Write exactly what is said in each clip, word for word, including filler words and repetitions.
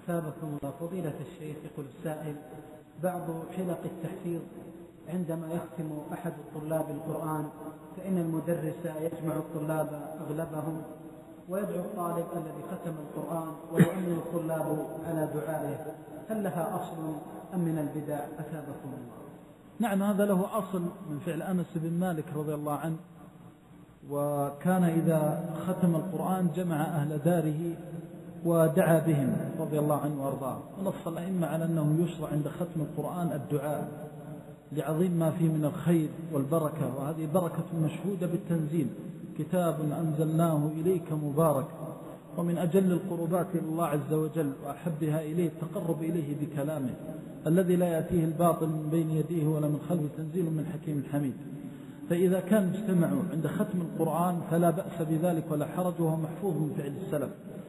أثابكم الله. فضيلة الشيخ، يقول السائل: بعض حلق التحفيظ عندما يختم أحد الطلاب القرآن فإن المدرس يجمع الطلاب أغلبهم ويدعو الطالب الذي ختم القرآن ويؤمن الطلاب على دعائه، هل لها أصل أم من البدع؟ أثابكم الله. نعم، هذا له أصل من فعل أنس بن مالك رضي الله عنه، وكان إذا ختم القرآن جمع أهل داره ودعا بهم رضي الله عنه وارضاه. ونص الأئمة على أنه يشرع عند ختم القرآن الدعاء لعظيم ما فيه من الخير والبركة، وهذه بركة مشهودة بالتنزيل: كتاب أنزلناه إليك مبارك. ومن أجل القربات إلى الله عز وجل وأحبها إليه التقرب إليه بكلامه الذي لا يأتيه الباطل من بين يديه ولا من خلفه، تنزيل من حكيم حميد. فإذا كان اجتمعوا عند ختم القرآن فلا بأس بذلك ولا حرج، وهو محفوظ من فعل السلف.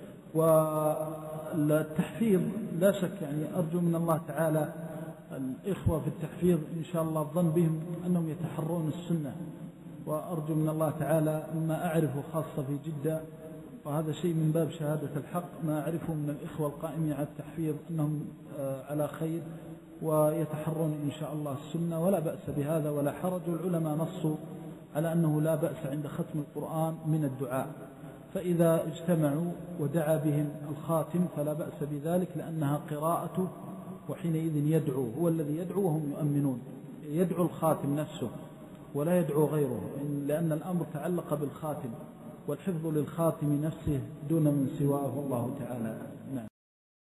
والتحفيظ لا شك، يعني أرجو من الله تعالى الإخوة في التحفيظ إن شاء الله الظن بهم أنهم يتحرون السنة، وأرجو من الله تعالى ما أعرفه خاصة في جدة، وهذا شيء من باب شهادة الحق، ما أعرفه من الإخوة القائمين على التحفيظ أنهم على خير ويتحرون إن شاء الله السنة، ولا بأس بهذا ولا حرج. والعلماء نصوا على أنه لا بأس عند ختم القرآن من الدعاء، فإذا اجتمعوا ودعا بهم الخاتم فلا بأس بذلك، لأنها قراءته، وحينئذ يدعو، هو الذي يدعو وهم يؤمنون، يدعو الخاتم نفسه ولا يدعو غيره، لأن الأمر تعلق بالخاتم، والحفظ للخاتم نفسه دون من سواه، والله تعالى. نعم.